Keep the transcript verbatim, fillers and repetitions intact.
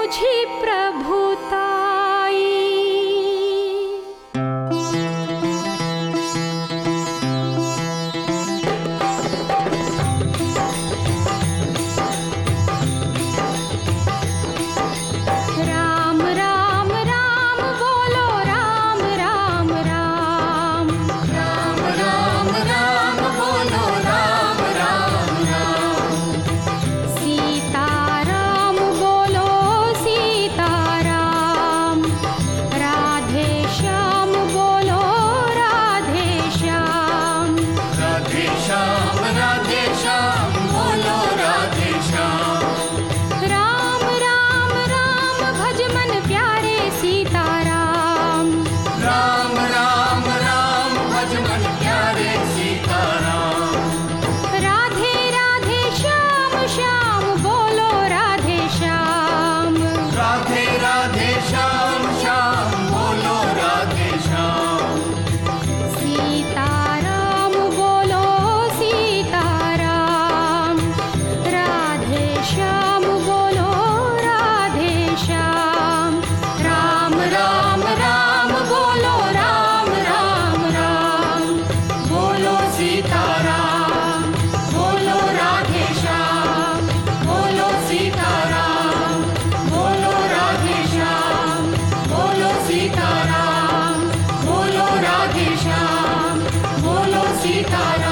तुझी प्रभुताई। राम राम राम बोलो राम राम राम। राम राम राम बोलो राम राम राम। सीता राम बोलो सीता राम। राधे श्याम बोलो राधे श्याम। राधे श्याम राधे श्याम बोलो राधे श्याम। राम राम राम भज मन प्यारे सीता राम। राम राम राम भज मन प्यारे सीता राम। राधे राधे श्याम श्याम बोलो राधे श्याम। राधे राधे श्याम श्याम बोलो राधे श्याम। सीता राम बोलो सीता राम। राधे श्याम बोलो राधे श्याम। राम राम राम बोलो राम राम राम। बोलो सीता राम बोलो राधे श्याम। बोलो सीता राम बोलो राधे श्याम। बोलो सीता राम बोलो राधे श्याम। बोलो सीता राम।